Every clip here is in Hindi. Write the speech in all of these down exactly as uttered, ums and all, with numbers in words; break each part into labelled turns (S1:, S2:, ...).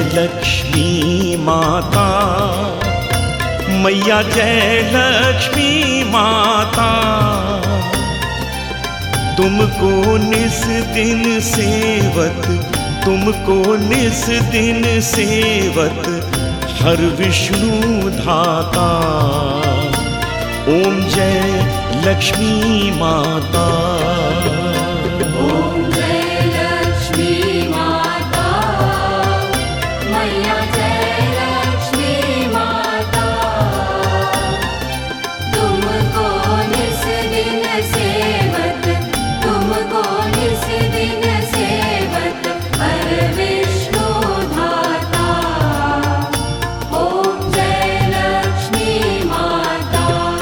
S1: लक्ष्मी माता, मैया जय लक्ष्मी माता। तुमको निस दिन सेवत, तुमको निस दिन सेवत हर विष्णु धाता। ओम जय लक्ष्मी माता।
S2: ओम जय लक्ष्मी माता, मैया जय लक्ष्मी माता। तुमको निस दिन सेवत, तुमको निस दिन सेवत हर विष्णु धाता। ओम जय लक्ष्मी माता।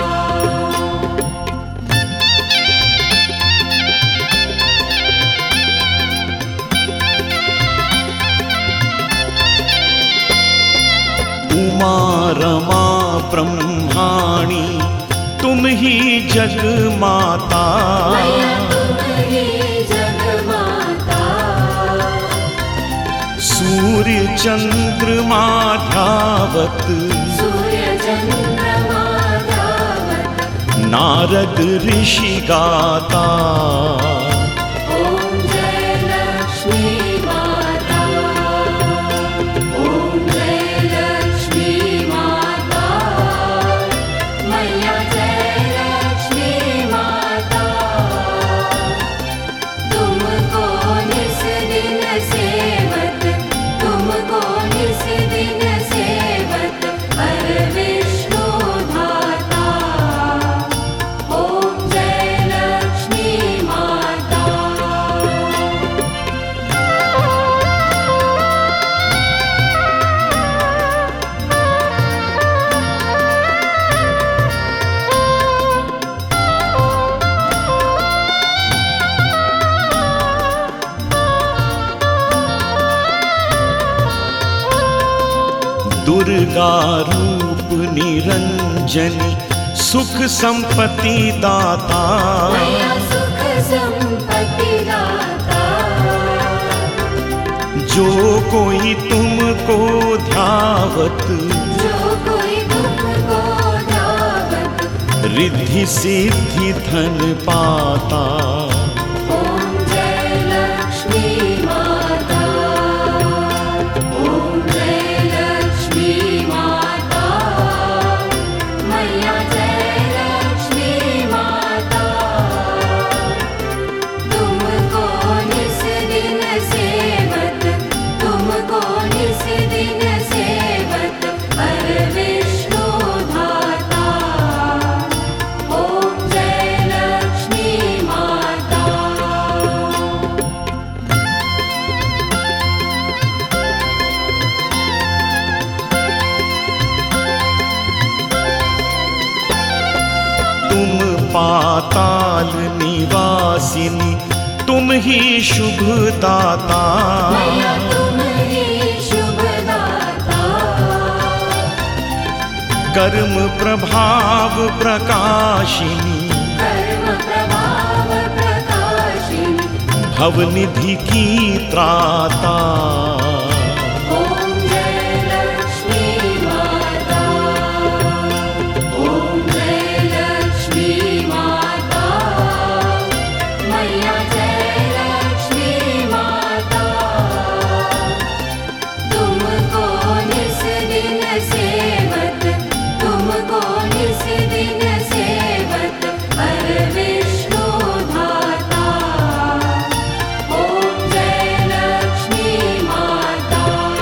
S1: उमा रमा ब्रह्माणी तुम ही जग माता।
S2: मैया तुम ही जग माता।
S1: सूर्य चंद्रमा ध्यावत,
S2: सूर्य चंद्रमा ध्यावत
S1: नारद ऋषि गाता।
S2: ओम जय लक्ष्मी माता। ओम जय लक्ष्मी माता, मैया जय लक्ष्मी माता। तुमको निस दिन सेवत, तुमको निस दिन सेवत हर विष्णु धाता। ओम जय लक्ष्मी माता।
S1: दुर्गा रूप निरंजनी सुख संपत्ति दाता।
S2: मैया सुख संपत्ति दाता।
S1: जो कोई तुमको ध्यावत,
S2: जो कोई तुमको ध्यावत
S1: रिद्धि सिद्धि धन पाता।
S2: ओम जय लक्ष्मी माता। ओम जय लक्ष्मी माता, मैया जय लक्ष्मी माता। तुमको निस दिन सेवत, तुमको निस दिन सेवत हर विष्णु धाता। ओम जय लक्ष्मी माता।
S1: तुम पाताल निवासिनी तुम ही शुभ दाता।
S2: मैया तुम ही शुभ दाता।
S1: कर्म प्रभाव प्रकाशिनी,
S2: कर्म प्रभाव प्रकाशिनी,
S1: भवनिधि की त्राता।
S2: ओम जय लक्ष्मी माता। ओम जय लक्ष्मी माता, मैया जय लक्ष्मी माता। तुमको निस दिन सेवत, तुमको निस दिन सेवत हर विष्णु धाता। ओम जय लक्ष्मी माता।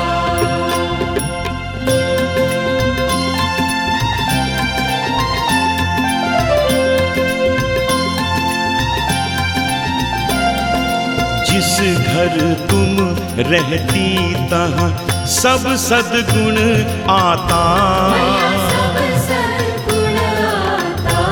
S1: जिस घर तुम रहती तहाँ सब सद्गुण आता।
S2: मैया सब सद्गुण आता।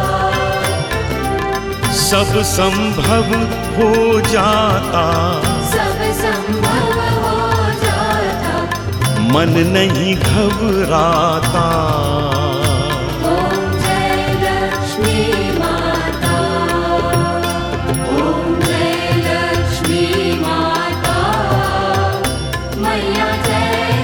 S1: सब संभव हो जाता।
S2: सब संभव हो जाता।
S1: मन नहीं घबराता।
S2: ओम जय लक्ष्मी माता। ओम जय लक्ष्मी माता, मैया जय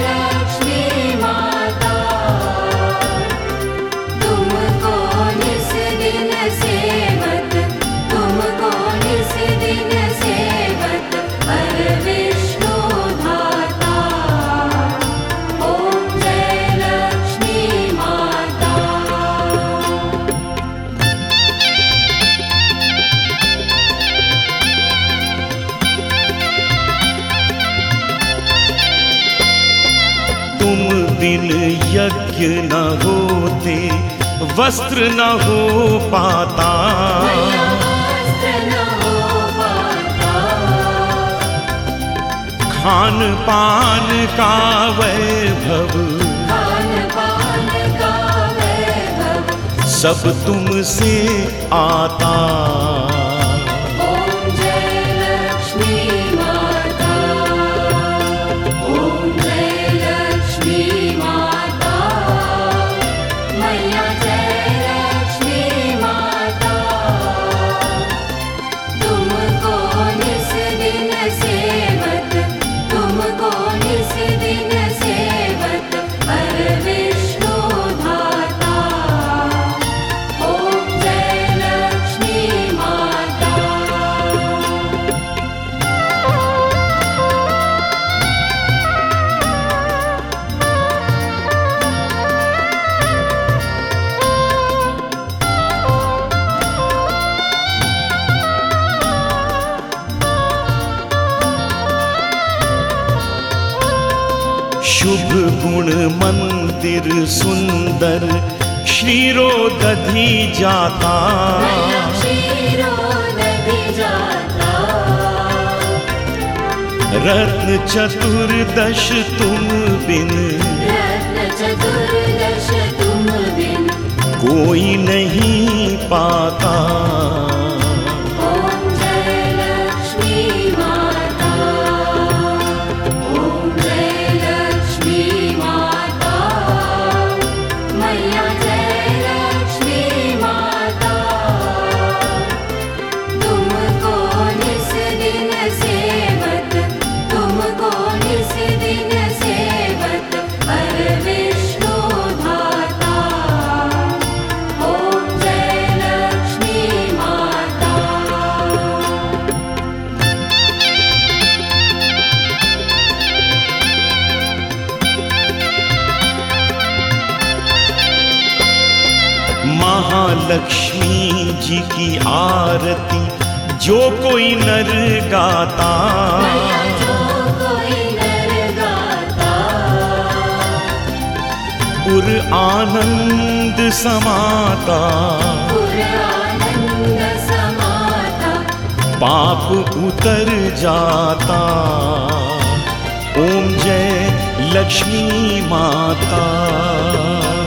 S1: बिन यज्ञ न होते वस्त्र न हो पाता।
S2: मैया वस्त्र न हो पाता।
S1: खान पान का वैभव
S2: खान पान का वैभव
S1: सब तुमसे आता।
S2: ओम जय लक्ष्मी माता। ओम जय लक्ष्मी माता। मैया जय लक्ष्मी माता। तुमको निस दिन सेवत, तुमको निस दिन सेवत हर विष्णु धाता। ओम जय लक्ष्मी माता।
S1: शुभ गुण मंदिर सुंदर क्षीरो दधी जाता।
S2: मैया क्षीरोदधि जाता।
S1: रत्न चतुर्दश तुम बिन
S2: रत्न चतुर्दश तुम बिन
S1: कोई नहीं पाता।
S2: ओम जय लक्ष्मी माता। ओम जय लक्ष्मी माता। मैया जय लक्ष्मी माता। तुमको निस दिन सेवत, तुमको निस दिन सेवत हर विष्णु धाता। ओम जय लक्ष्मी माता।
S1: महालक्ष्मी जी की आरती जो कोई नर गाता।
S2: मैया जो कोई नर गाता।
S1: उर आनंद समाता।
S2: पुर आनंद समाता।
S1: पाप उतर जाता। ओम जय लक्ष्मी माता।